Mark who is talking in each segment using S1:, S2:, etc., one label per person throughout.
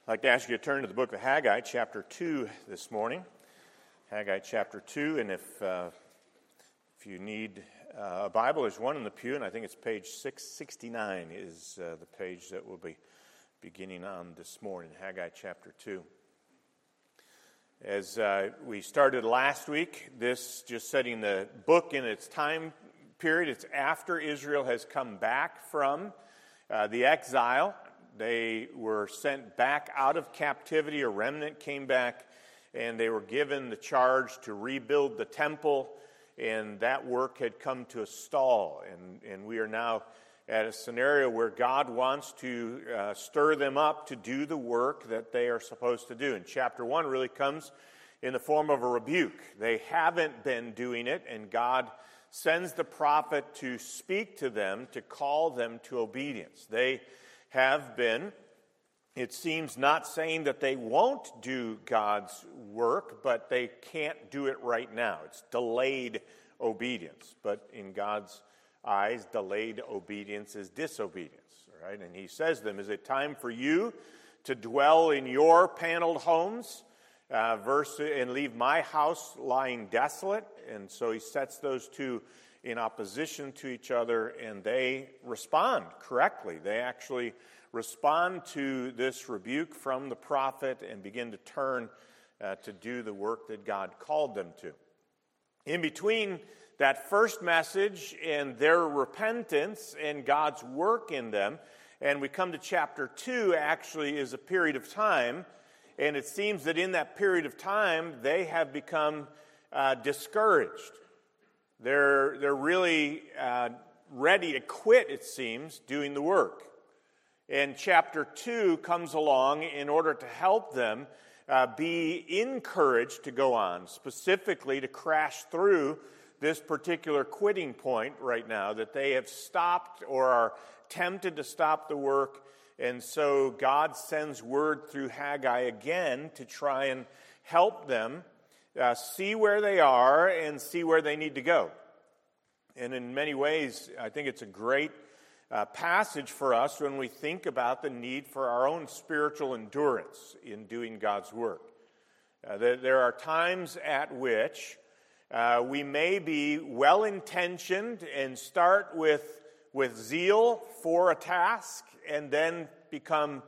S1: I'd like to ask you to turn to the book of Haggai, chapter 2 this morning. Haggai chapter 2, and if you need a Bible, there's one in the pew, and I think it's page 669 is the page that we'll be beginning on this morning, Haggai chapter 2. As we started last week, this just setting the book in its time period, it's after Israel has come back from the exile. They were sent back out of captivity. A remnant came back, and they were given the charge to rebuild the temple, and that work had come to a stall. And we are now at a scenario where God wants to stir them up to do the work that they are supposed to do. And chapter 1 really comes in the form of a rebuke. They haven't been doing it, and God sends the prophet to speak to them, to call them to obedience. They have been, it seems, not saying that they won't do God's work, but they can't do it right now. It's delayed obedience. But in God's eyes, delayed obedience is disobedience. Right? And he says to them, is it time for you to dwell in your paneled homes and leave my house lying desolate? And so he sets those two in opposition to each other, and they respond correctly. They actually respond to this rebuke from the prophet and begin to turn to do the work that God called them to. In between that first message and their repentance and God's work in them, and we come to chapter 2, actually is a period of time, and it seems that in that period of time they have become discouraged. They're really ready to quit, it seems, doing the work. And chapter 2 comes along in order to help them be encouraged to go on, specifically to crash through this particular quitting point right now, that they have stopped or are tempted to stop the work. And so God sends word through Haggai again to try and help them see where they are and see where they need to go. And in many ways, I think it's a great passage for us when we think about the need for our own spiritual endurance in doing God's work. There are times at which we may be well-intentioned and start with zeal for a task and then become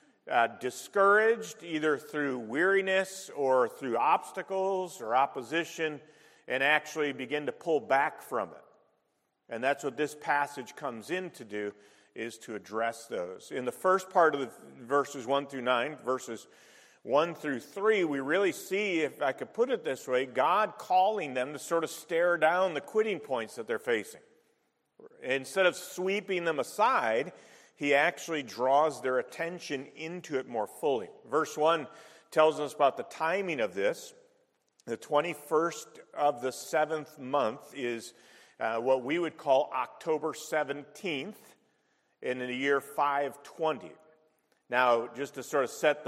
S1: discouraged either through weariness or through obstacles or opposition, and actually begin to pull back from it. And that's what this passage comes in to do, is to address those. In the first part of the verses 1 through 9, verses 1 through 3, we really see, if I could put it this way, God calling them to sort of stare down the quitting points that they're facing. Instead of sweeping them aside, he actually draws their attention into it more fully. Verse 1 tells us about the timing of this. The 21st of the 7th month is what we would call October 17th in the year 520. Now, just to sort of set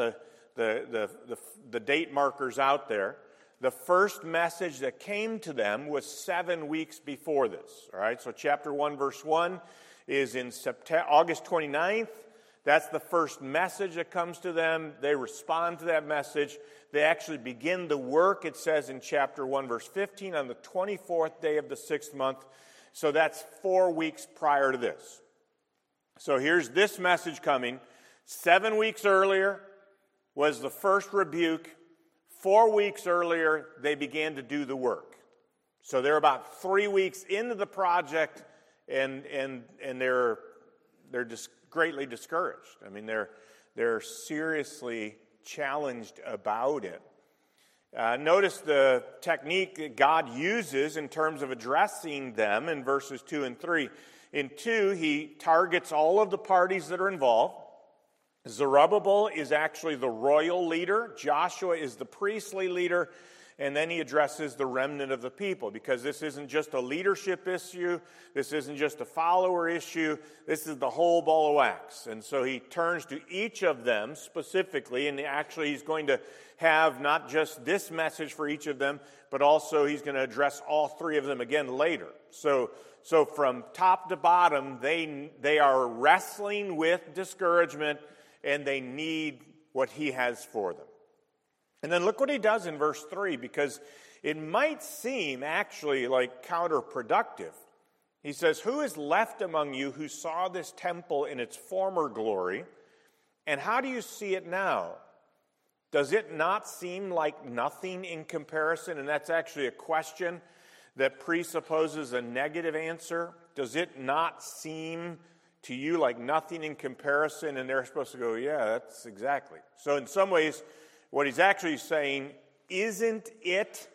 S1: the date markers out there, the first message that came to them was 7 weeks before this. All right, so chapter 1, verse 1 is in August 29th. That's the first message that comes to them. They respond to that message. They actually begin the work, it says in chapter 1, verse 15, on the 24th day of the 6th month. So that's 4 weeks prior to this. So here's this message coming. 7 weeks earlier was the first rebuke. 4 weeks earlier, they began to do the work. So they're about 3 weeks into the project, and they're just greatly discouraged. I mean, they're seriously challenged about it. Notice the technique that God uses in terms of addressing them in verses 2 and 3. In 2, he targets all of the parties that are involved. Zerubbabel is actually the royal leader. Joshua is the priestly leader. And then he addresses the remnant of the people, because this isn't just a leadership issue. This isn't just a follower issue. This is the whole ball of wax. And so he turns to each of them specifically, and actually he's going to have not just this message for each of them, but also he's going to address all three of them again later. So from top to bottom, they are wrestling with discouragement, and they need what he has for them. And then look what he does in verse 3, because it might seem actually like counterproductive. He says, "Who is left among you who saw this temple in its former glory? And how do you see it now? Does it not seem like nothing in comparison?" And that's actually a question that presupposes a negative answer. Does it not seem to you like nothing in comparison? And they're supposed to go, yeah, that's exactly. So in some ways, what he's actually saying, isn't it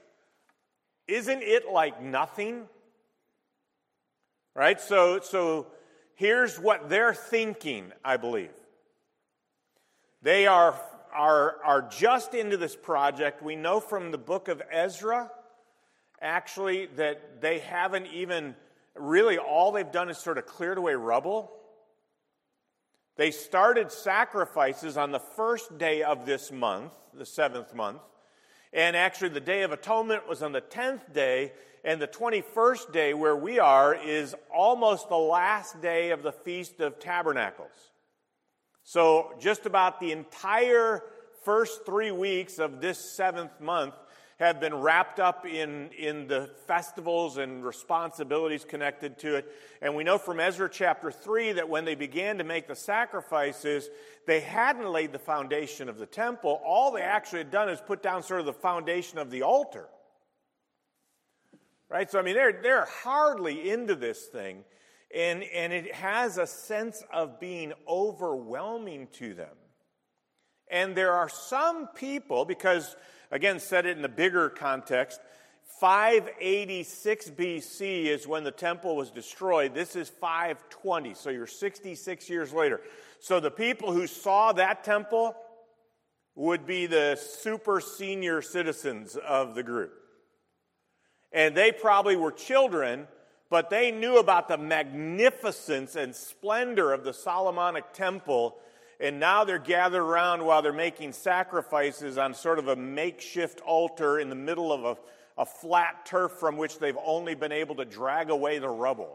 S1: like nothing? Right? So here's what they're thinking, I believe. They are just into this project. We know from the book of Ezra, actually, that they haven't even, really all they've done is sort of cleared away rubble. They started sacrifices on the first day of this month, the 7th month, and actually the Day of Atonement was on the 10th day, and the 21st day where we are is almost the last day of the Feast of Tabernacles. So just about the entire first 3 weeks of this 7th month have been wrapped up in the festivals and responsibilities connected to it. And we know from Ezra chapter 3 that when they began to make the sacrifices, they hadn't laid the foundation of the temple. All they actually had done is put down sort of the foundation of the altar. Right? So, I mean, they're hardly into this thing. And it has a sense of being overwhelming to them. And there are some people, because, again, said it in the bigger context, 586 BC is when the temple was destroyed. This is 520, so you're 66 years later. So the people who saw that temple would be the super senior citizens of the group. And they probably were children, but they knew about the magnificence and splendor of the Solomonic temple. And now they're gathered around while they're making sacrifices on sort of a makeshift altar in the middle of a flat turf from which they've only been able to drag away the rubble.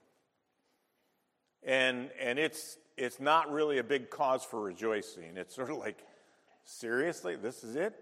S1: And it's not really a big cause for rejoicing. It's sort of like, seriously, this is it?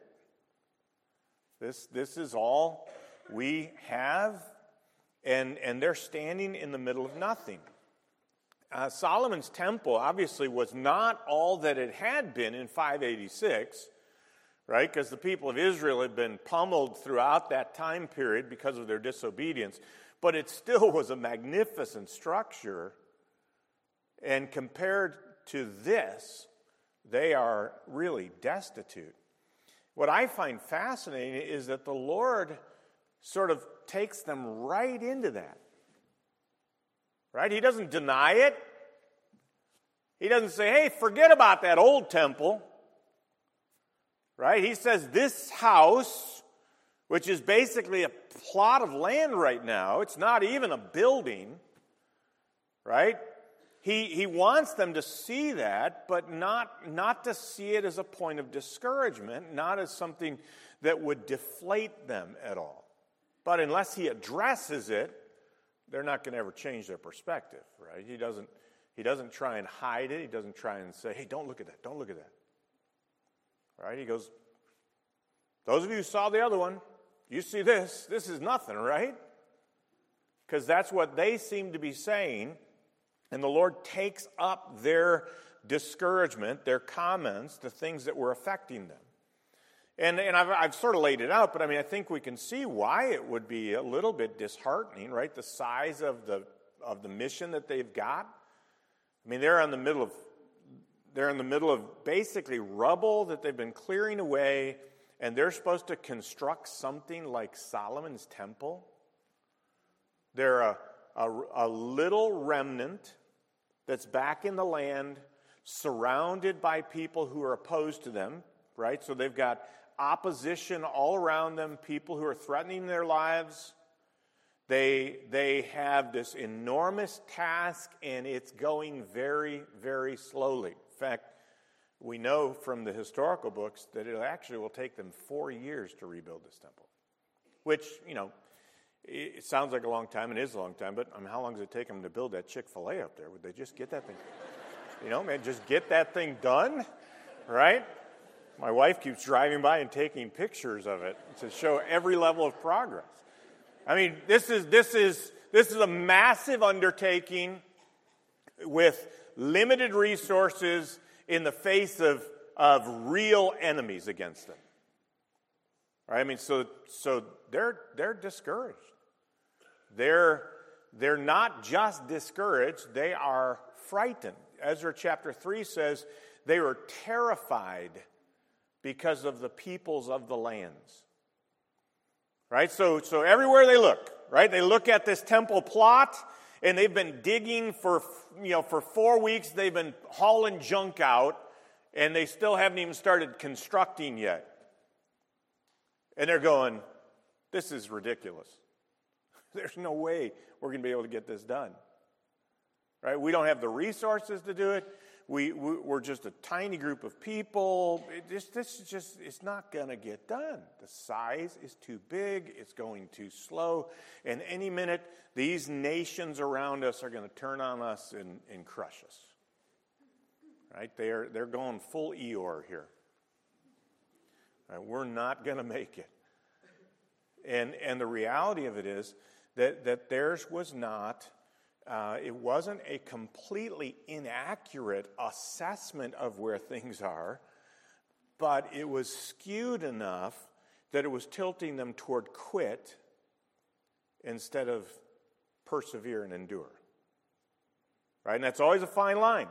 S1: This is all we have? And they're standing in the middle of nothing. Solomon's temple obviously was not all that it had been in 586, right? Because the people of Israel had been pummeled throughout that time period because of their disobedience. But it still was a magnificent structure. And compared to this, they are really destitute. What I find fascinating is that the Lord sort of takes them right into that. Right? He doesn't deny it. He doesn't say, hey, forget about that old temple. Right? He says this house, which is basically a plot of land right now, it's not even a building, right? He wants them to see that, but not to see it as a point of discouragement, not as something that would deflate them at all. But unless he addresses it, they're not going to ever change their perspective, right? He doesn't try and hide it. He doesn't try and say, hey, don't look at that. Don't look at that. Right? He goes, those of you who saw the other one, you see this. This is nothing, right? Because that's what they seem to be saying. And the Lord takes up their discouragement, their comments, the things that were affecting them. And I've sort of laid it out, but I mean, I think we can see why it would be a little bit disheartening, right? The size of the mission that they've got. I mean, they're in the middle of basically rubble that they've been clearing away, and they're supposed to construct something like Solomon's temple. They're a little remnant that's back in the land, surrounded by people who are opposed to them, right? So they've got opposition all around them, people who are threatening their lives. They have this enormous task, and it's going very, very slowly. In fact, we know from the historical books that it actually will take them 4 years to rebuild this temple, which, it sounds like a long time, and is a long time, but I mean, how long does it take them to build that Chick-fil-A up there? Would they just get that thing, just get that thing done, right? My wife keeps driving by and taking pictures of it to show every level of progress. I mean, this is a massive undertaking with limited resources in the face of real enemies against them. Right? I mean, so they're discouraged. They're not just discouraged, they are frightened. Ezra chapter 3 says they were terrified because of the peoples of the lands. Right? So everywhere they look, right? They look at this temple plot, and they've been digging for 4 weeks. They've been hauling junk out, and they still haven't even started constructing yet. And they're going, this is ridiculous. There's no way we're going to be able to get this done. Right? We don't have the resources to do it. We're just a tiny group of people. It's not going to get done. The size is too big. It's going too slow. And any minute, these nations around us are going to turn on us and crush us. Right? They're going full Eeyore here. Right? We're not going to make it. And the reality of it is that theirs was not. It wasn't a completely inaccurate assessment of where things are, but it was skewed enough that it was tilting them toward quit instead of persevere and endure. Right? And that's always a fine line.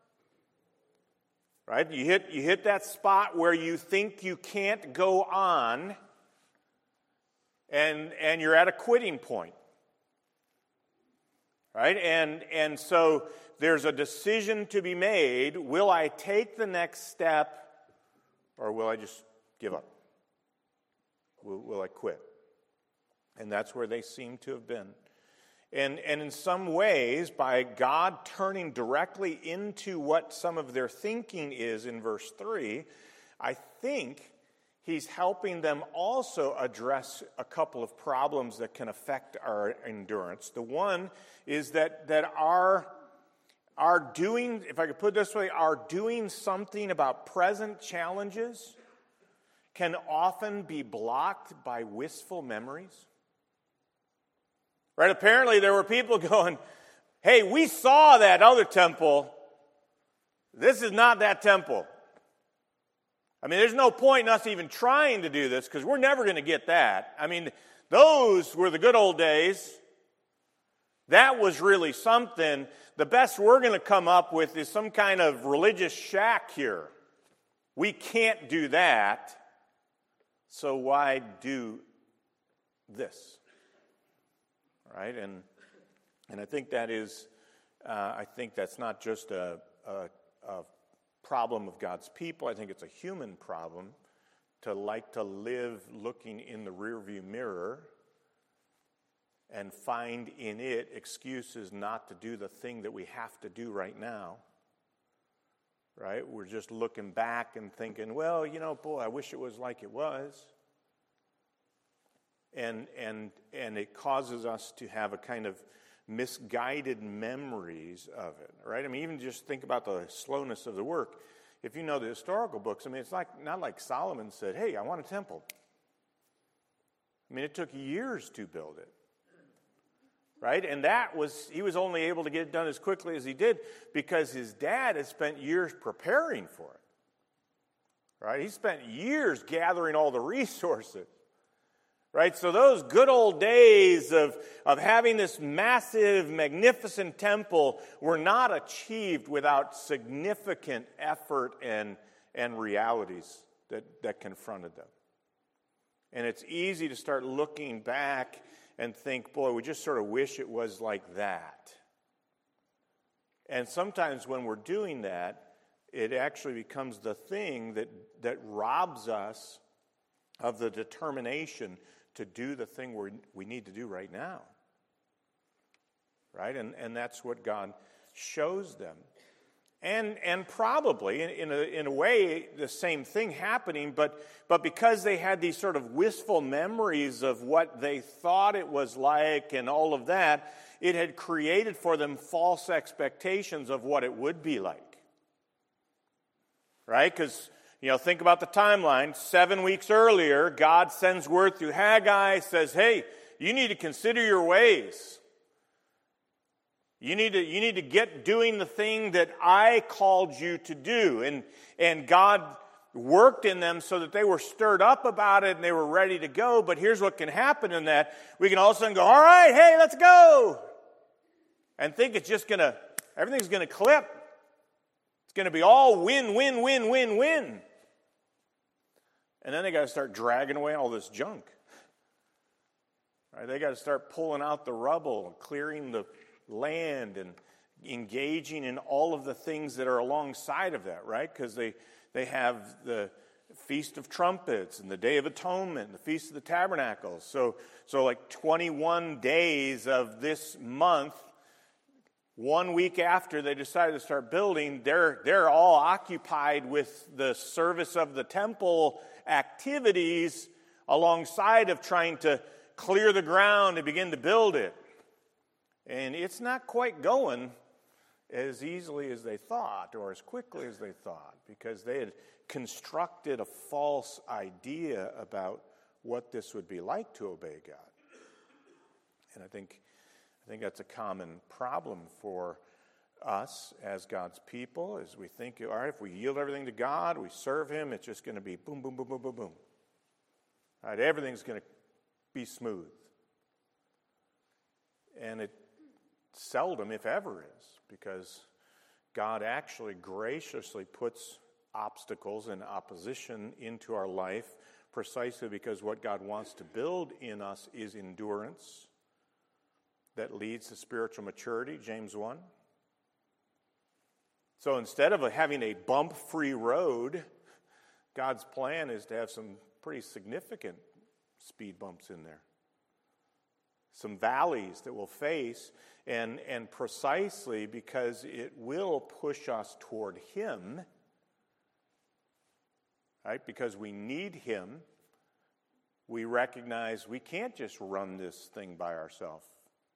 S1: Right? You hit that spot where you think you can't go on, and you're at a quitting point. Right? And so there's a decision to be made. Will I take the next step, or will I just give up? Will I quit? And that's where they seem to have been. And in some ways, by God turning directly into what some of their thinking is in verse 3, I think He's helping them also address a couple of problems that can affect our endurance. The one is that our doing, if I could put it this way, our doing something about present challenges can often be blocked by wistful memories. Right? Apparently there were people going, hey, we saw that other temple. This is not that temple. I mean, there's no point in us even trying to do this because we're never going to get that. I mean, those were the good old days. That was really something. The best we're going to come up with is some kind of religious shack here. We can't do that. So why do this? Right? And I think that is, I think that's not just a problem of God's people. I think it's a human problem to like to live looking in the rearview mirror and find in it excuses not to do the thing that we have to do right now. Right? We're just looking back and thinking, well, boy, I wish it was like it was. And it causes us to have a kind of misguided memories of it, right? I mean, even just think about the slowness of the work. If you know the historical books, I mean, it's not like Solomon said, hey, I want a temple. I mean, it took years to build it, right? And he was only able to get it done as quickly as he did because his dad had spent years preparing for it, right? He spent years gathering all the resources. Right? So those good old days of having this massive, magnificent temple were not achieved without significant effort and realities that confronted them. And it's easy to start looking back and think, boy, we just sort of wish it was like that. And sometimes when we're doing that, it actually becomes the thing that robs us of the determination to do the thing we need to do right now. Right? And that's what God shows them. And probably, in a way, the same thing happening, but because they had these sort of wistful memories of what they thought it was like and all of that, it had created for them false expectations of what it would be like. Right? Because Think about the timeline. 7 weeks earlier, God sends word through Haggai, says, hey, you need to consider your ways. You need to get doing the thing that I called you to do. And God worked in them so that they were stirred up about it and they were ready to go. But here's what can happen in that. We can all of a sudden go, all right, hey, let's go. And think it's just everything's going to clip. It's going to be all win, win, win, win, win. And then they got to start dragging away all this junk. Right? They got to start pulling out the rubble, clearing the land, and engaging in all of the things that are alongside of that, right? Because they have the Feast of Trumpets and the Day of Atonement and the Feast of the Tabernacles. So like 21 days of this month, 1 week after they decided to start building, they're all occupied with the service of the temple activities alongside of trying to clear the ground and begin to build it. And it's not quite going as easily as they thought or as quickly as they thought, because they had constructed a false idea about what this would be like to obey God. And I think that's a common problem for us as God's people, as we think, all right, if we yield everything to God, we serve Him, it's just going to be boom, boom, boom, boom, boom, boom. All right, everything's going to be smooth. And it seldom, if ever, is, because God actually graciously puts obstacles and opposition into our life precisely because what God wants to build in us is endurance that leads to spiritual maturity, James 1. So instead of having a bump-free road, God's plan is to have some pretty significant speed bumps in there. Some valleys that we'll face, and precisely because it will push us toward Him, right? Because we need Him, we recognize we can't just run this thing by ourselves.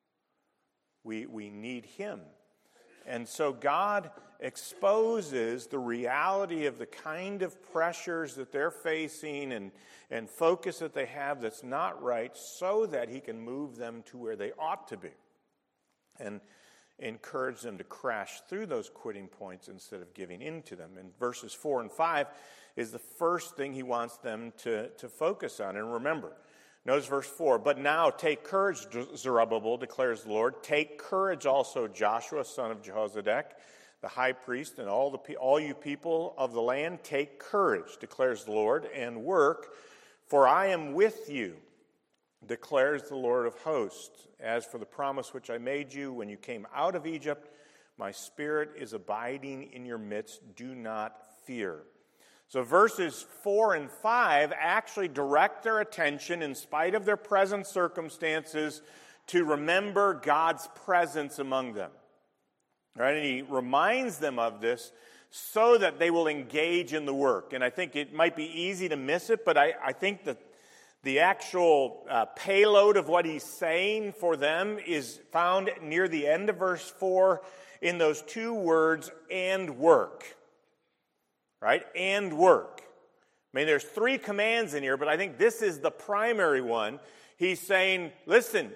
S1: We need Him. And so God exposes the reality of the kind of pressures that they're facing and focus that they have that's not right, so that He can move them to where they ought to be and encourage them to crash through those quitting points instead of giving in to them. And verses 4 and 5 is the first thing He wants them to focus on. And remember, notice verse 4, but now take courage, Zerubbabel, declares the Lord. Take courage also, Joshua, son of Jehozadak, the high priest, and all you people of the land. Take courage, declares the Lord, and work, for I am with you, declares the Lord of hosts. As for the promise which I made you when you came out of Egypt, my spirit is abiding in your midst. Do not fear. So verses 4 and 5 actually direct their attention, in spite of their present circumstances, to remember God's presence among them. Right? And He reminds them of this so that they will engage in the work. And I think it might be easy to miss it, but I think that the actual payload of what He's saying for them is found near the end of verse 4 in those two words, and work. Right? And work. I mean, there's 3 commands in here, but I think this is the primary one. He's saying, listen,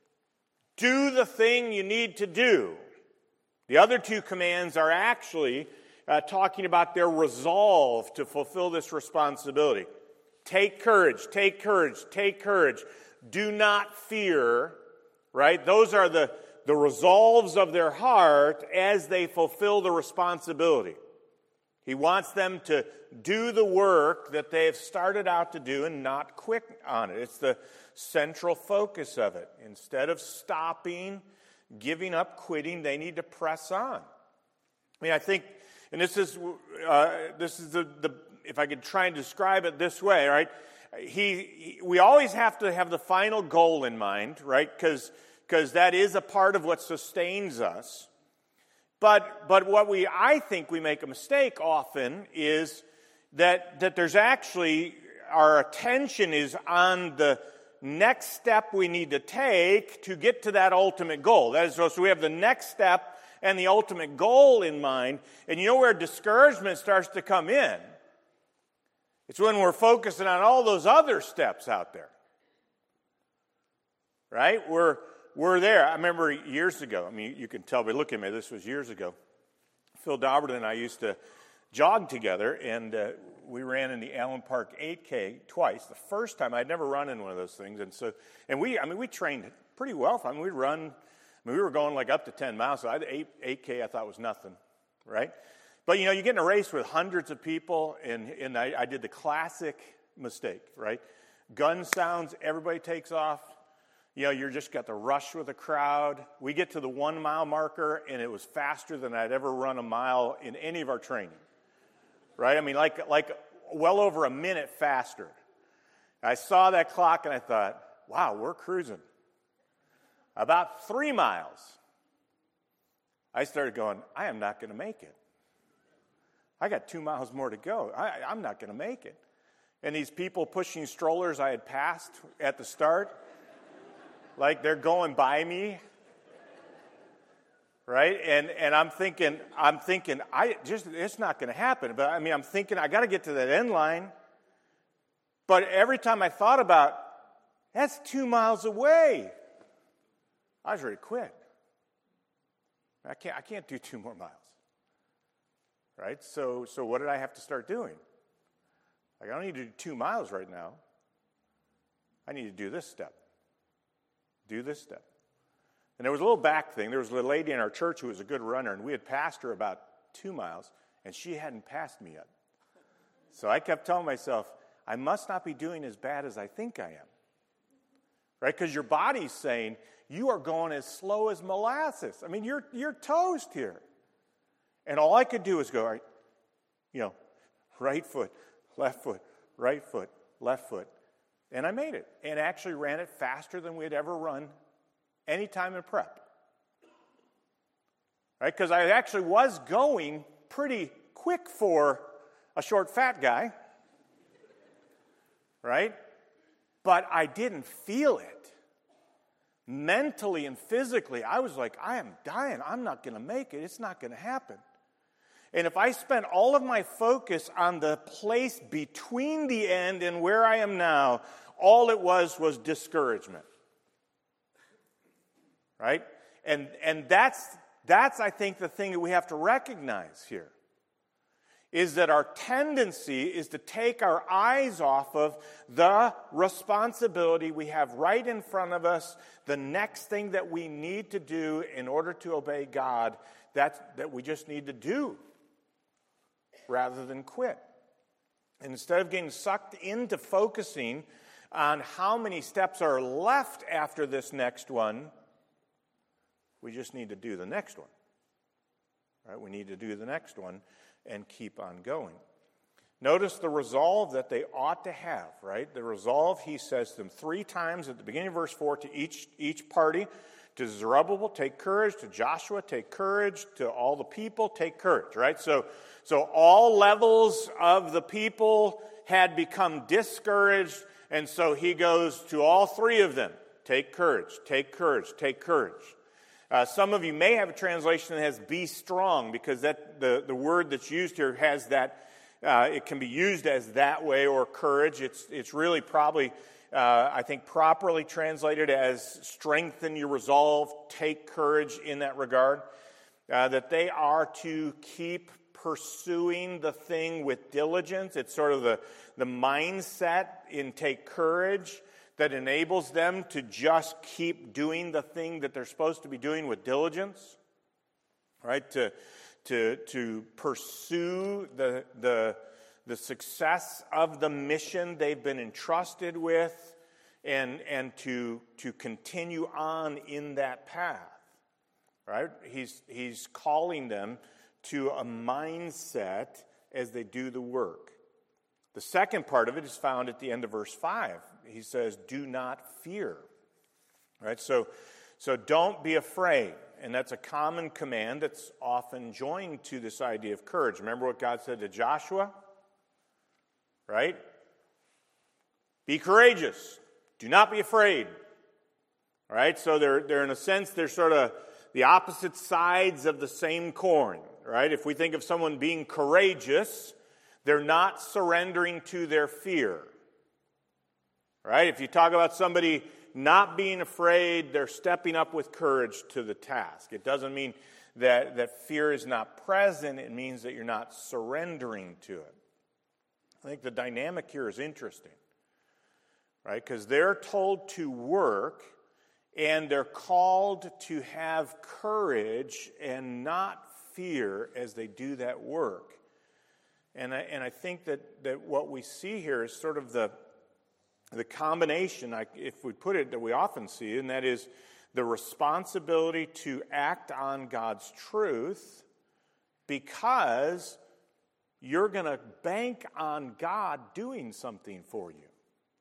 S1: do the thing you need to do. The other 2 commands are actually talking about their resolve to fulfill this responsibility. Take courage, take courage, take courage. Do not fear, right? Those are the resolves of their heart as they fulfill the responsibility. He wants them to do the work that they have started out to do and not quit on it. It's the central focus of it. Instead of stopping, giving up, quitting, they need to press on. I mean, I think, and this is the if I could try and describe it this way, right? We always have to have the final goal in mind, right? Because that is a part of what sustains us. But what I think we make a mistake often is that there's actually, our attention is on the next step we need to take to get to that ultimate goal. That is, so we have the next step and the ultimate goal in mind. And you know where discouragement starts to come in? It's when we're focusing on all those other steps out there. Right? We're there. I remember years ago, I mean, you can tell by looking at me, this was years ago. Phil Dauberton and I used to jog together, and we ran in the Allen Park 8K twice. The first time, I'd never run in one of those things, and we trained pretty well. I mean, we were going like up to 10 miles, so 8K I thought was nothing, right? But, you get in a race with hundreds of people, and I did the classic mistake, right? Gun sounds, everybody takes off. You're just got the rush with the crowd. We get to the 1 mile marker, and it was faster than I'd ever run a mile in any of our training, right? I mean, like well over a minute faster. I saw that clock, and I thought, wow, we're cruising. About 3 miles, I started going, I am not going to make it. I got 2 miles more to go. I'm not going to make it. And these people pushing strollers I had passed at the start, like they're going by me, right? And I'm thinking, it's not going to happen. But I mean, I'm thinking I got to get to that end line. But every time I thought about, that's 2 miles away, I was ready to quit. I can't do 2 more miles, right? So what did I have to start doing? Like, I don't need to do 2 miles right now. I need to do this step. Do this step. And there was a little back thing. There was a lady in our church who was a good runner, and we had passed her about 2 miles, and she hadn't passed me yet. So I kept telling myself, I must not be doing as bad as I think I am. Right? Because your body's saying, you are going as slow as molasses. I mean, you're toast here. And all I could do was go, all right, right foot, left foot, right foot, left foot. And I made it, and actually ran it faster than we had ever run any time in prep. Right? Because I actually was going pretty quick for a short, fat guy. Right? But I didn't feel it. Mentally and physically, I was like, I am dying. I'm not going to make it. It's not going to happen. And if I spent all of my focus on the place between the end and where I am now, all it was discouragement. Right? And that's I think the thing that we have to recognize here, is that our tendency is to take our eyes off of the responsibility we have right in front of us, the next thing that we need to do in order to obey God, that we just need to do, rather than quit. And instead of getting sucked into focusing on how many steps are left after this next one, we just need to do the next one. Right? We need to do the next one and keep on going. Notice the resolve that they ought to have, right? The resolve, he says to them 3 times at the beginning of verse 4, to each party. To Zerubbabel, take courage. To Joshua, take courage. To all the people, take courage, right? So all levels of the people had become discouraged, and so he goes to all 3 of them. Take courage, take courage, take courage. Some of you may have a translation that has be strong, because the word that's used here has that, it can be used as that way, or courage. It's really probably, I think, properly translated as strengthen your resolve, take courage in that regard. That they are to keep pursuing the thing with diligence. It's sort of the mindset in take courage that enables them to just keep doing the thing that they're supposed to be doing with diligence, right? To pursue the success of the mission they've been entrusted with, and to continue on in that path, right? He's calling them to a mindset as they do the work. The second part of it is found at the end of verse 5. He says, do not fear. Right? So don't be afraid. And that's a common command that's often joined to this idea of courage. Remember what God said to Joshua? Right? Be courageous. Do not be afraid. Right? So they're in a sense, they're sort of the opposite sides of the same coin. Right? If we think of someone being courageous, They're not surrendering to their fear. Right? If you talk about somebody not being afraid, they're stepping up with courage to the task. It doesn't mean that fear is not present. It means that you're not surrendering to it. I think the dynamic here is interesting. Right? Because they're told to work, and they're called to have courage and not fear as they do that work. And I think that what we see here is sort of the combination, if we put it, that we often see, and that is the responsibility to act on God's truth because you're going to bank on God doing something for you.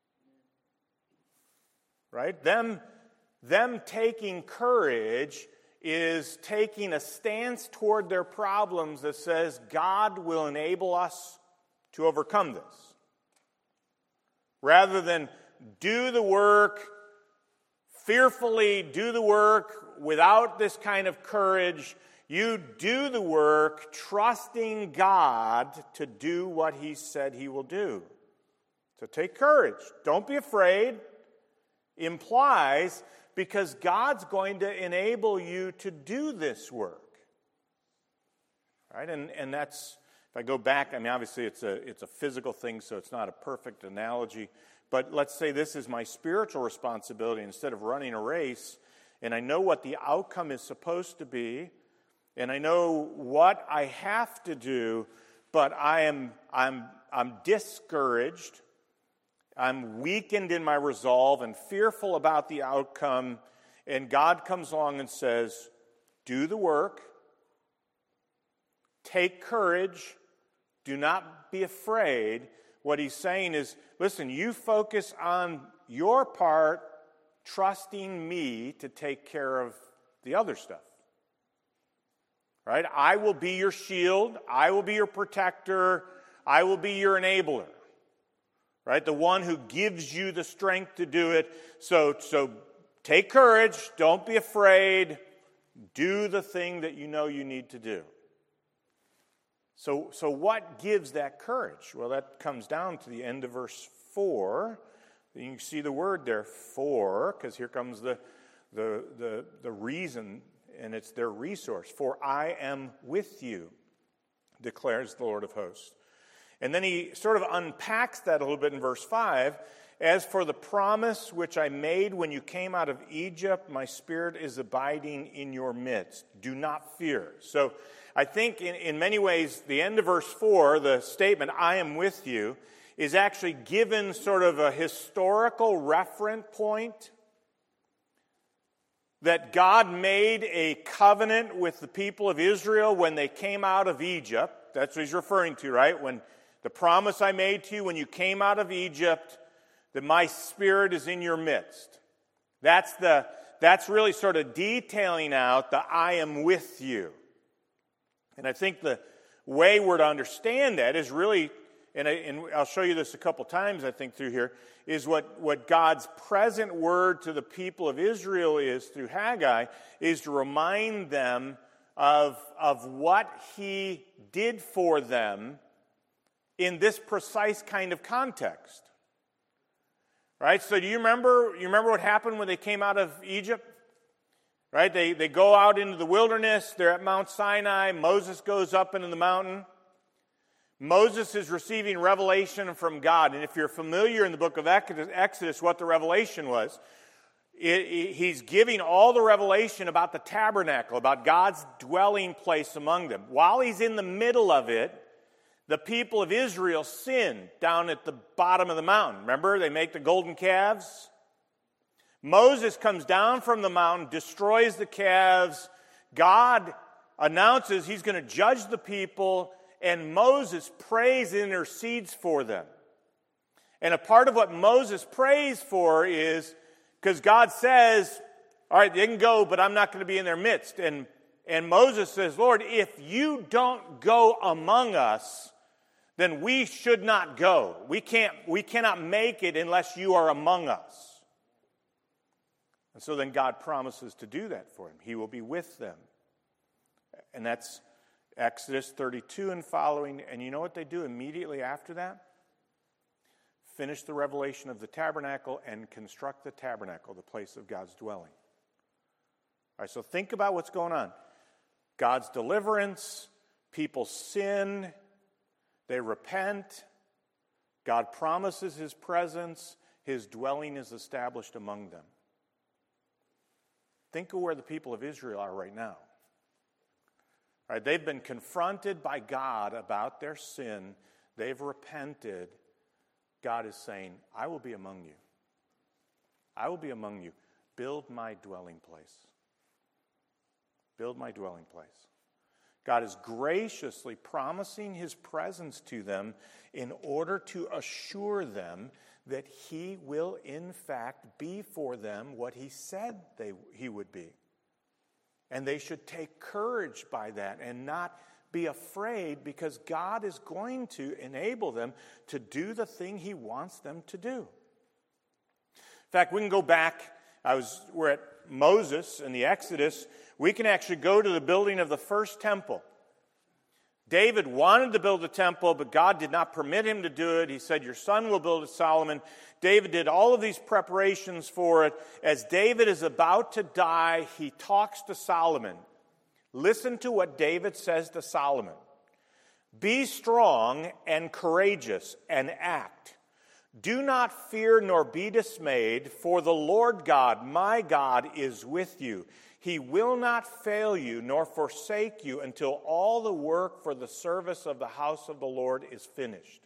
S1: Right? Them taking courage is taking a stance toward their problems that says God will enable us to overcome this. Rather than do the work, fearfully do the work without this kind of courage, you do the work trusting God to do what He said He will do. So take courage. Don't be afraid. Implies because God's going to enable you to do this work. Right? And that's, if I go back, I mean, obviously it's a physical thing, so it's not a perfect analogy. But let's say this is my spiritual responsibility instead of running a race, and I know what the outcome is supposed to be, and I know what I have to do, but I'm discouraged. I'm weakened in my resolve and fearful about the outcome, and God comes along and says, do the work, take courage, do not be afraid. What He's saying is, listen, you focus on your part, trusting me to take care of the other stuff. Right? I will be your shield, I will be your protector, I will be your enabler. Right? The one who gives you the strength to do it. So take courage. Don't be afraid. Do the thing that you know you need to do. So what gives that courage? Well, that comes down to the end of verse 4. You can see the word there, for, because here comes the reason, and it's their resource. For I am with you, declares the Lord of hosts. And then he sort of unpacks that a little bit in verse 5. As for the promise which I made when you came out of Egypt, my spirit is abiding in your midst. Do not fear. So I think in many ways, the end of verse 4, the statement, I am with you, is actually given sort of a historical referent point that God made a covenant with the people of Israel when they came out of Egypt. That's what he's referring to, right? When the promise I made to you when you came out of Egypt, that my spirit is in your midst. That's really sort of detailing out the I am with you. And I think the way we're to understand that is really, and I'll show you this a couple times, I think, through here, is what God's present word to the people of Israel is through Haggai, is to remind them of what He did for them in this precise kind of context. Right? So do you remember what happened when they came out of Egypt? Right? They go out into the wilderness. They're at Mount Sinai. Moses goes up into the mountain. Moses is receiving revelation from God. And if you're familiar in the book of Exodus what the revelation was, he's giving all the revelation about the tabernacle, about God's dwelling place among them. While he's in the middle of it, the people of Israel sin down at the bottom of the mountain. Remember, they make the golden calves. Moses comes down from the mountain, destroys the calves. God announces He's going to judge the people, and Moses prays and intercedes for them. And a part of what Moses prays for is, because God says, all right, they can go, but I'm not going to be in their midst. And Moses says, Lord, if you don't go among us, then we should not go. We cannot make it unless you are among us. And so then God promises to do that for him. He will be with them. And that's Exodus 32 and following. And you know what they do immediately after that? Finish the revelation of the tabernacle and construct the tabernacle, the place of God's dwelling. All right, so think about what's going on. God's deliverance, people sin, they repent, God promises His presence, His dwelling is established among them. Think of where the people of Israel are right now. All right, they've been confronted by God about their sin. They've repented. God is saying, I will be among you. I will be among you. Build my dwelling place. Build my dwelling place. God is graciously promising His presence to them in order to assure them that He will in fact be for them what He said He would be. And they should take courage by that and not be afraid, because God is going to enable them to do the thing He wants them to do. In fact, we can go back. We're at Moses in the Exodus. We can actually go to the building of the first temple. David wanted to build a temple, but God did not permit him to do it. He said, your son will build it, Solomon. David did all of these preparations for it. As David is about to die, he talks to Solomon. Listen to what David says to Solomon. Be strong and courageous and act. Do not fear nor be dismayed, for the Lord God, my God, is with you. He will not fail you nor forsake you until all the work for the service of the house of the Lord is finished.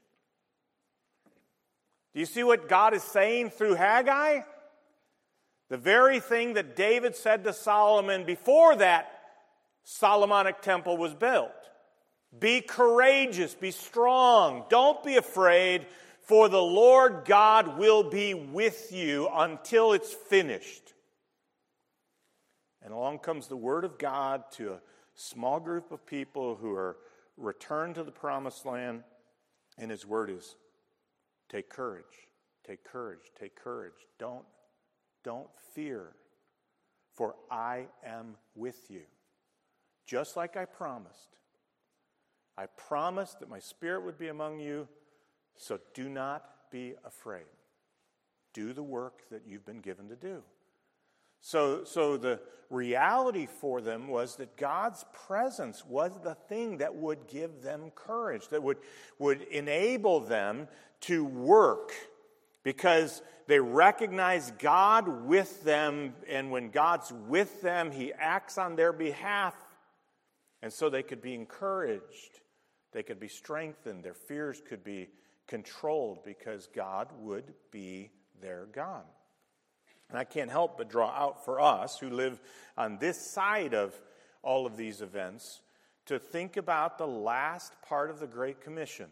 S1: Do you see what God is saying through Haggai? The very thing that David said to Solomon before that Solomonic temple was built. Be courageous, be strong, don't be afraid, for the Lord God will be with you until it's finished. And along comes the word of God to a small group of people who are returned to the promised land, and His word is, take courage, take courage, take courage. Don't fear, for I am with you. Just like I promised. I promised that my Spirit would be among you, so do not be afraid. Do the work that you've been given to do. So the reality for them was that God's presence was the thing that would give them courage, that would enable them to work, because they recognize God with them, and when God's with them, He acts on their behalf. And so they could be encouraged, they could be strengthened, their fears could be controlled, because God would be their God. And I can't help but draw out for us who live on this side of all of these events to think about the last part of the Great Commission.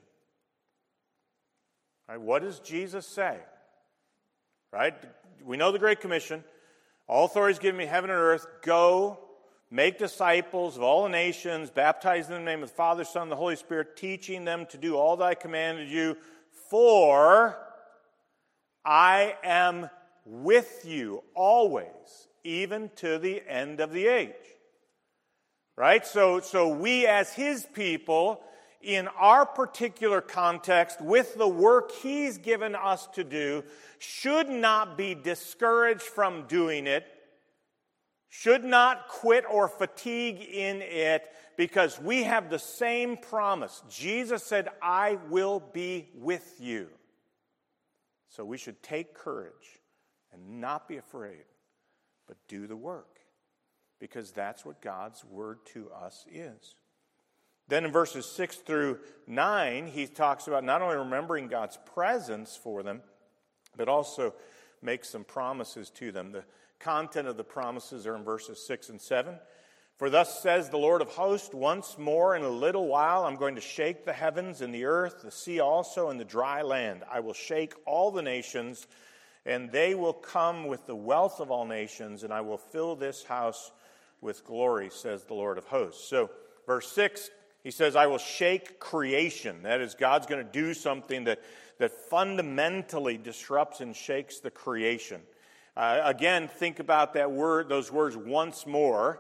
S1: Right, what does Jesus say? Right? We know the Great Commission. All authority is given me in heaven and earth. Go, make disciples of all the nations, baptize them in the name of the Father, Son, and the Holy Spirit, teaching them to do all that I commanded you, for I am with you always, even to the end of the age. Right? So we as His people, in our particular context, with the work He's given us to do, should not be discouraged from doing it, should not quit or fatigue in it, because we have the same promise. Jesus said, I will be with you. So we should take courage and not be afraid, but do the work, because that's what God's word to us is. Then in verses 6 through 9, he talks about not only remembering God's presence for them, but also makes some promises to them. The content of the promises are in verses 6 and 7. For thus says the Lord of hosts, once more in a little while I'm going to shake the heavens and the earth, the sea also, and the dry land. I will shake all the nations, and they will come with the wealth of all nations, and I will fill this house with glory, says the Lord of hosts. So, verse 6, he says, I will shake creation. That is, God's going to do something that fundamentally disrupts and shakes the creation. Again, think about that word, those words, once more.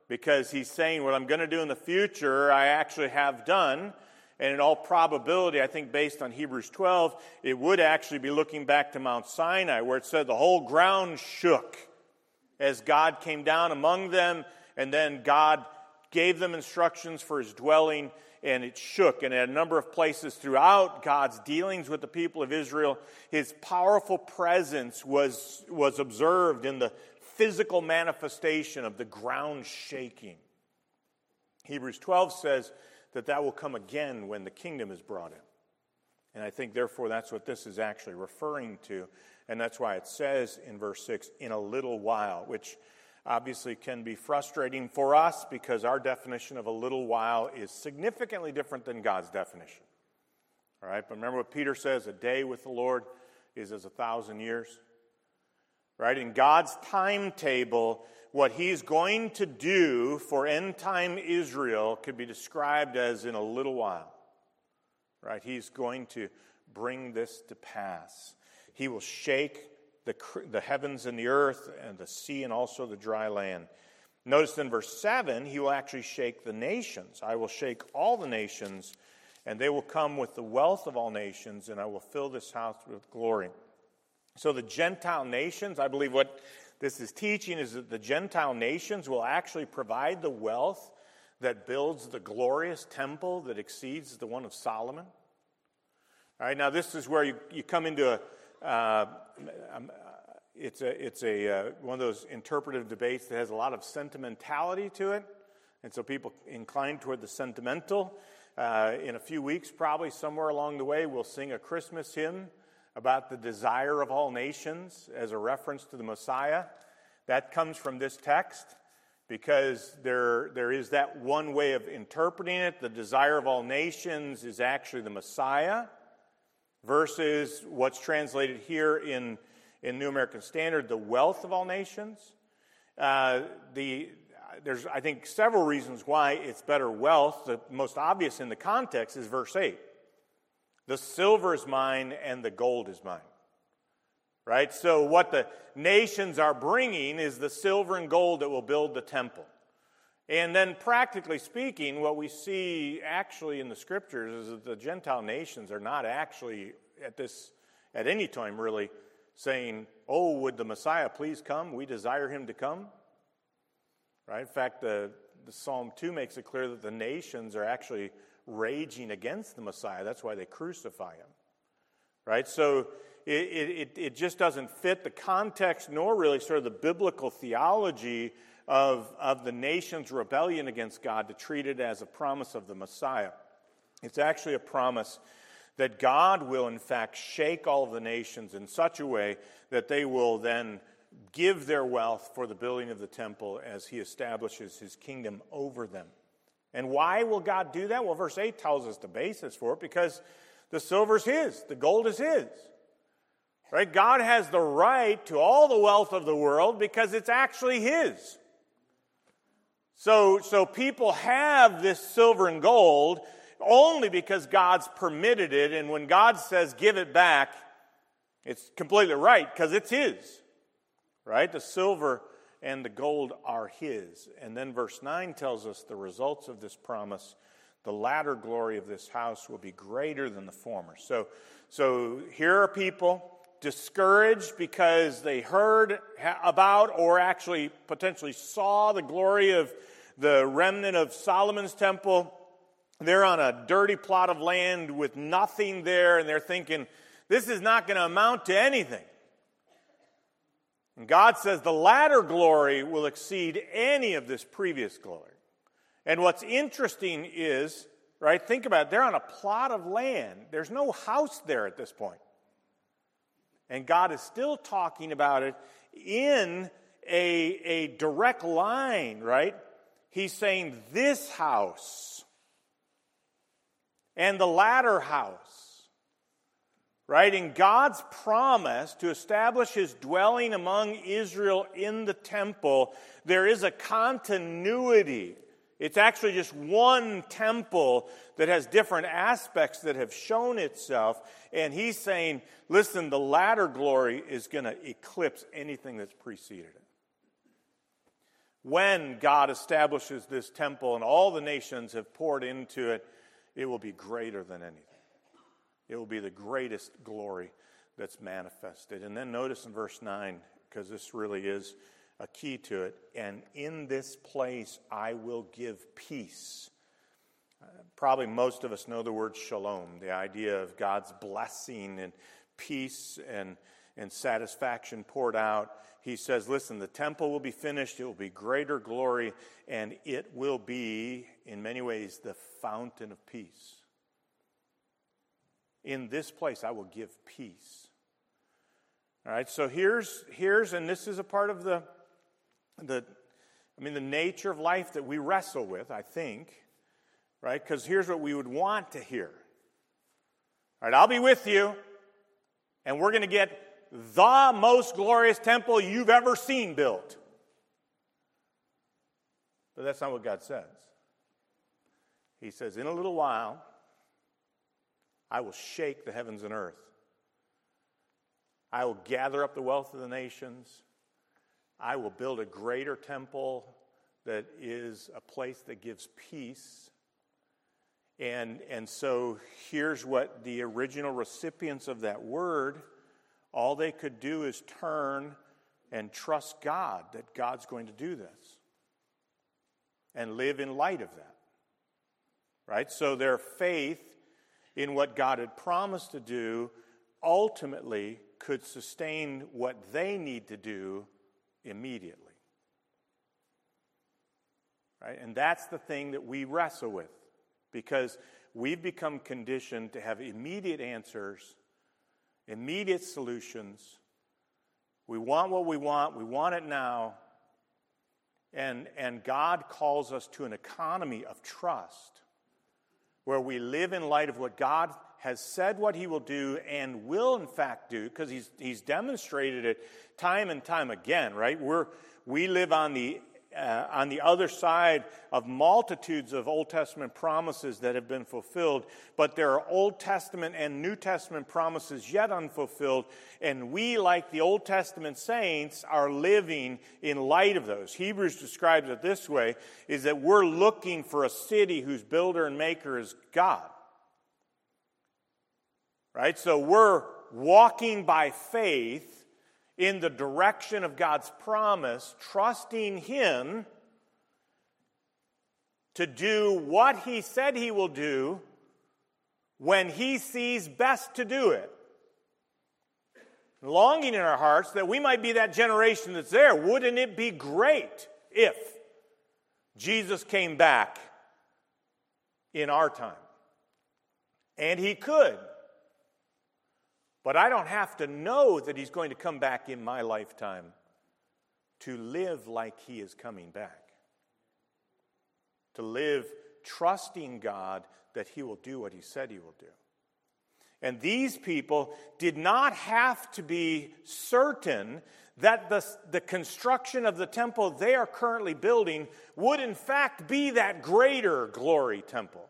S1: because he's saying what I'm going to do in the future, I actually have done. And in all probability, I think based on Hebrews 12, it would actually be looking back to Mount Sinai, where it said the whole ground shook as God came down among them, and then God gave them instructions for his dwelling, and it shook. And at a number of places throughout God's dealings with the people of Israel, his powerful presence was observed in the physical manifestation of the ground shaking. Hebrews 12 says that will come again when the kingdom is brought in. And I think, therefore, that's what this is actually referring to. And that's why it says in verse 6, in a little while, which obviously can be frustrating for us because our definition of a little while is significantly different than God's definition. All right, but remember what Peter says, a day with the Lord is as 1,000 years. Right, in God's timetable, what he's going to do for end-time Israel could be described as in a little while. Right? He's going to bring this to pass. He will shake the heavens and the earth and the sea and also the dry land. Notice in verse 7, he will actually shake the nations. I will shake all the nations, and they will come with the wealth of all nations, and I will fill this house with glory. So the Gentile nations, I believe what this is teaching is that the Gentile nations will actually provide the wealth that builds the glorious temple that exceeds the one of Solomon. All right, now this is where you come into it's one of those interpretive debates that has a lot of sentimentality to it, and so people incline toward the sentimental. In a few weeks, probably somewhere along the way, we'll sing a Christmas hymn about the desire of all nations as a reference to the Messiah. That comes from this text because there is that one way of interpreting it. The desire of all nations is actually the Messiah versus what's translated here in New American Standard, the wealth of all nations. There's, I think, several reasons why it's better wealth. The most obvious in the context is verse 8. The silver is mine and the gold is mine. Right? So what the nations are bringing is the silver and gold that will build the temple. And then practically speaking, what we see actually in the scriptures is that the Gentile nations are not actually at any time really saying, oh, would the Messiah please come? We desire him to come. Right? In fact, the Psalm 2 makes it clear that the nations are actually raging against the Messiah. That's why they crucify him. Right? So it just doesn't fit the context nor really sort of the biblical theology of the nation's rebellion against God to treat it as a promise of the Messiah. It's actually a promise that God will in fact shake all of the nations in such a way that they will then give their wealth for the building of the temple as he establishes his kingdom over them. And why will God do that? Well, verse 8 tells us the basis for it, because the silver's his, the gold is his. Right? God has the right to all the wealth of the world because it's actually his. So people have this silver and gold only because God's permitted it, and when God says give it back, it's completely right because it's his. Right? The silver and the gold are his. And then verse 9 tells us the results of this promise. The latter glory of this house will be greater than the former. So here are people discouraged because they heard about or actually potentially saw the glory of the remnant of Solomon's temple. They're on a dirty plot of land with nothing there, and they're thinking, this is not going to amount to anything. And God says the latter glory will exceed any of this previous glory. And what's interesting is, right, think about it, they're on a plot of land. There's no house there at this point. And God is still talking about it in a direct line, right? He's saying this house and the latter house, right? In God's promise to establish his dwelling among Israel in the temple, there is a continuity. It's actually just one temple that has different aspects that have shown itself. And he's saying, listen, the latter glory is going to eclipse anything that's preceded it. when God establishes this temple and all the nations have poured into it, it will be greater than anything. It will be the greatest glory that's manifested. And then notice in verse 9, because this really is a key to it, and in this place I will give peace. Probably most of us know the word shalom, the idea of God's blessing and peace and satisfaction poured out. He says, listen, the temple will be finished, it will be greater glory, and it will be, in many ways, the fountain of peace. In this place I will give peace. All right, so here's and this is a part of the nature of life that we wrestle with, I think, right? Because here's what we would want to hear. All right, I'll be with you, and we're going to get the most glorious temple you've ever seen built. But that's not what God says. He says, in a little while, I will shake the heavens and earth. I will gather up the wealth of the nations. I will build a greater temple that is a place that gives peace. And so here's what the original recipients of that word, all they could do is turn and trust God that God's going to do this and live in light of that. Right? So their faith in what God had promised to do ultimately could sustain what they need to do immediately. Right? And that's the thing that we wrestle with, because we've become conditioned to have immediate answers, immediate solutions. We want what we want it now. And God calls us to an economy of trust, where we live in light of what God has said what he will do and will in fact do, because he's demonstrated it time and time again, right? We live on the other side of multitudes of Old Testament promises that have been fulfilled, but there are Old Testament and New Testament promises yet unfulfilled, and we, like the Old Testament saints, are living in light of those. Hebrews describes it this way, is that we're looking for a city whose builder and maker is God. Right? So we're walking by faith in the direction of God's promise, trusting him to do what he said he will do when he sees best to do it. Longing in our hearts that we might be that generation that's there. Wouldn't it be great if Jesus came back in our time? And he could. But I don't have to know that he's going to come back in my lifetime to live like he is coming back. To live trusting God that he will do what he said he will do. And these people did not have to be certain that the construction of the temple they are currently building would in fact be that greater glory temple.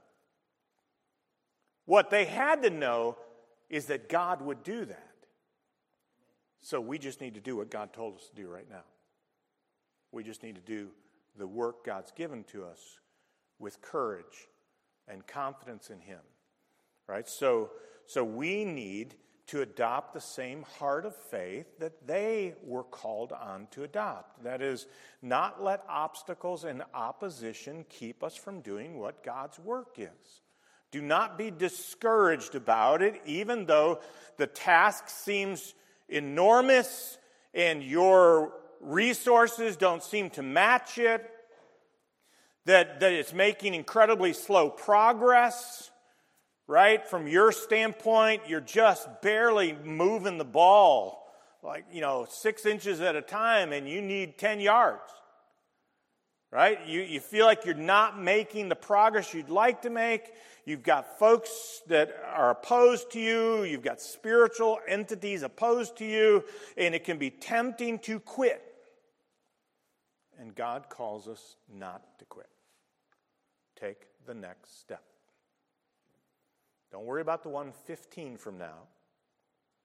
S1: What they had to know is that God would do that. So we just need to do what God told us to do right now. We just need to do the work God's given to us with courage and confidence in him. Right? So we need to adopt the same heart of faith that they were called on to adopt. That is, not let obstacles and opposition keep us from doing what God's work is. Do not be discouraged about it, even though the task seems enormous and your resources don't seem to match it, that it's making incredibly slow progress, right? From your standpoint, you're just barely moving the ball, 6 inches at a time, and you need 10 yards. Right? You feel like you're not making the progress you'd like to make. You've got folks that are opposed to you. You've got spiritual entities opposed to you. And it can be tempting to quit. And God calls us not to quit. Take the next step. Don't worry about the 1:15 from now.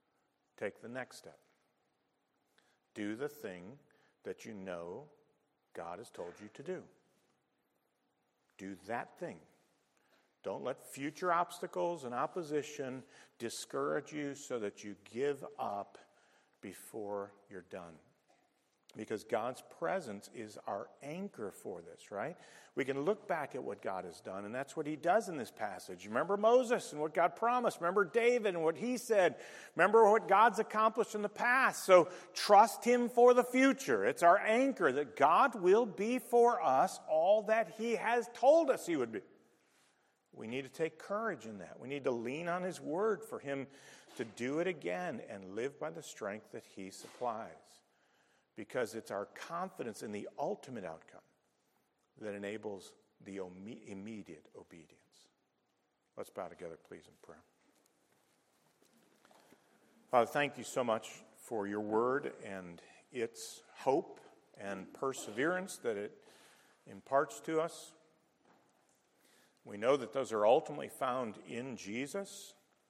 S1: Take the next step. Do the thing that you know God has told you to do. Do that thing. Don't let future obstacles and opposition discourage you so that you give up before you're done. Because God's presence is our anchor for this, right? We can look back at what God has done, and that's what he does in this passage. Remember Moses and what God promised. Remember David and what he said. Remember what God's accomplished in the past. So trust him for the future. It's our anchor that God will be for us all that he has told us he would be. We need to take courage in that. We need to lean on his word for him to do it again and live by the strength that he supplies. Because it's our confidence in the ultimate outcome that enables the immediate obedience. Let's bow together, please, in prayer. Father, thank you so much for your word and its hope and perseverance that it imparts to us. We know that those are ultimately found in Jesus,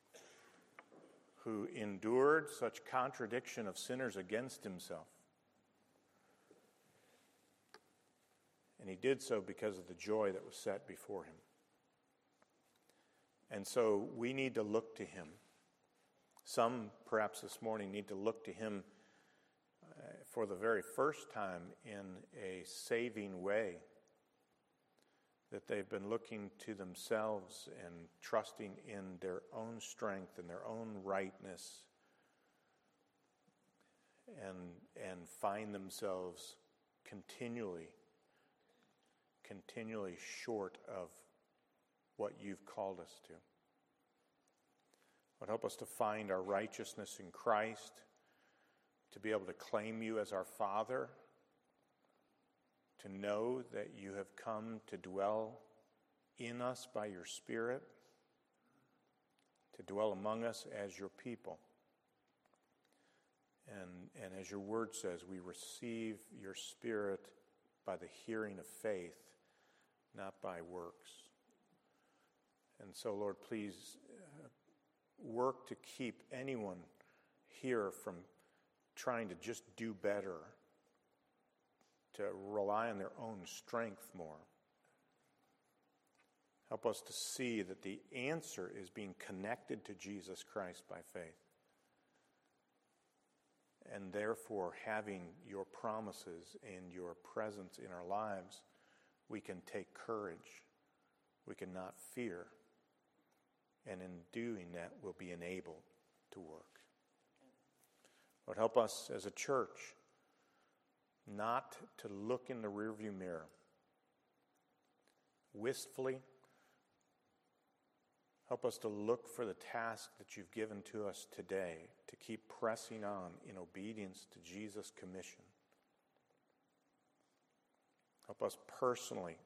S1: who endured such contradiction of sinners against himself. And he did so because of the joy that was set before him. And so we need to look to him. Some, perhaps this morning, need to look to him for the very first time in a saving way. That they've been looking to themselves and trusting in their own strength and their own rightness, and find themselves continually short of what you've called us to. Lord, help us to find our righteousness in Christ, to be able to claim you as our Father, to know that you have come to dwell in us by your Spirit, to dwell among us as your people. And as your word says, we receive your Spirit by the hearing of faith, not by works. And so, Lord, please work to keep anyone here from trying to just do better, to rely on their own strength more. Help us to see that the answer is being connected to Jesus Christ by faith. And therefore, having your promises and your presence in our lives, we can take courage. We can not fear. And in doing that, we'll be enabled to work. Lord, help us as a church not to look in the rearview mirror wistfully. Help us to look for the task that you've given to us today, to keep pressing on in obedience to Jesus' commission. Help us personally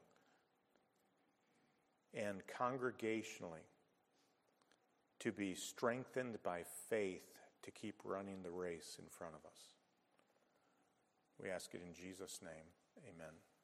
S1: and congregationally to be strengthened by faith to keep running the race in front of us. We ask it in Jesus' name. Amen.